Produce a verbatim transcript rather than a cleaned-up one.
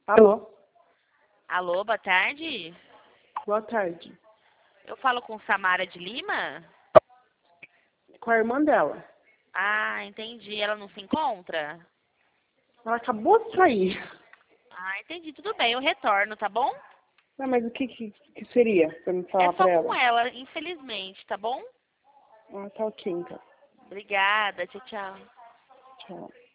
Alô? Alô, boa tarde. Boa tarde. Eu falo com Samara de Lima? Com a irmã dela. Ah, entendi. Ela não se encontra? Ela acabou de sair. Ah, entendi. Tudo bem, eu retorno, tá bom? Ah, mas o que, que, que seria pra me É falar só pra com ela? ela, infelizmente, tá bom? Ah, tá ok, então. Obrigada, tchau, tchau. Tchau.